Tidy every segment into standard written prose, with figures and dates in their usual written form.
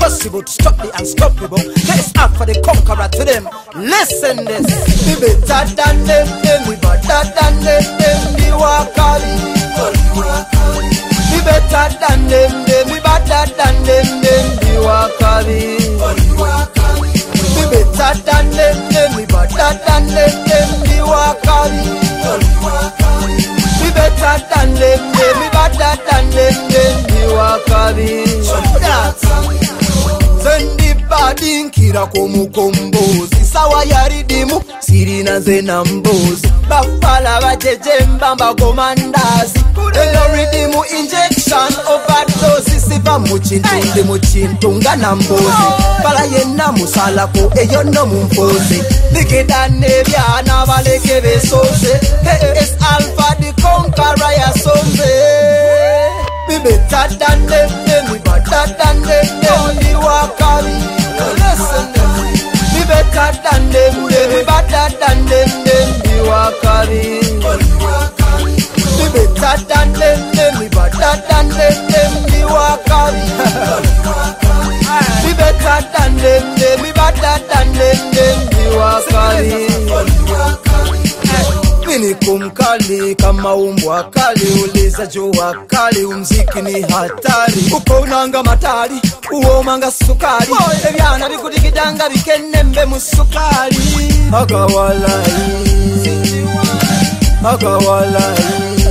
possible to stop the unstoppable. It's up for the conqueror to them. Listen this. We better than them, we better than them, we walk out. We better than them, we better than them, we walk out. We better than them, we better than them, we walk out. We better than them, we better than them, we walk out. Zendi badi nkira kumukombozi sawa yaridimu sirina zena mbozi bafala bajeje mbamba komandazi elo ridimu injection overdose siva muchintu ndi muchintu ngana mbozi bala yena musalako eyo no mumfozi dikidane byana baleke besose it's alpha the conqueror ya sombe. We better than them, we better than them, we walk out. Listen, we better than them, we better than them, we walk out. We better than them, we better than them, we walk out. We better than them, we better than them, we walk out. Mini kumkali kama umbwa kali uliza jua kali umziki ni hatari uko unanga matari uomanga sukari ebyana bikutikidanga bikenembe musukari agawalai agawalai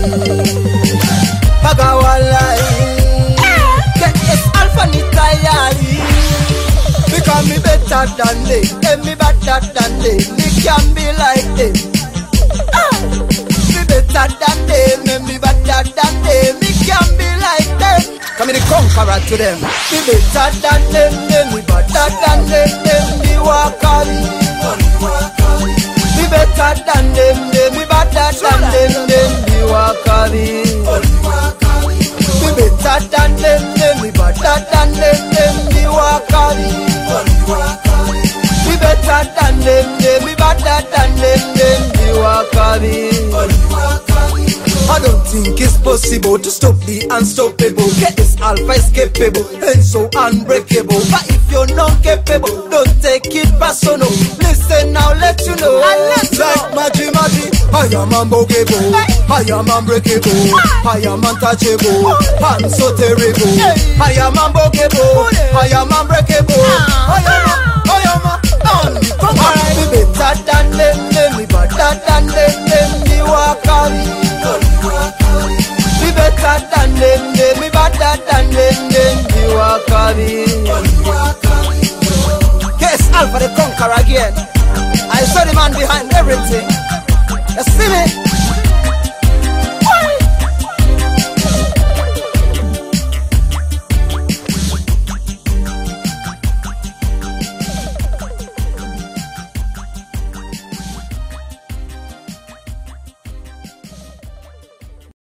agawalai it's alpha ni tayari because me better than them me better than them me can be like them. Me better than them, me better than them, me can be like them. Come the conqueror to them. Me better than them, we better than them, we walk out. Me better than them, we better than them, we walk out. Me better than them, we better than them, we walk out. We better than them, we better than them, we walk out. I don't think it's possible to stop the unstoppable. This alpha is capable and so unbreakable. But if you're not capable, don't take it personal. Listen now, let you know. Like Magi, I am unbreakable, I am unbreakable, I am untouchable, I'm so terrible. I am unbreakable, I am unbreakable, I am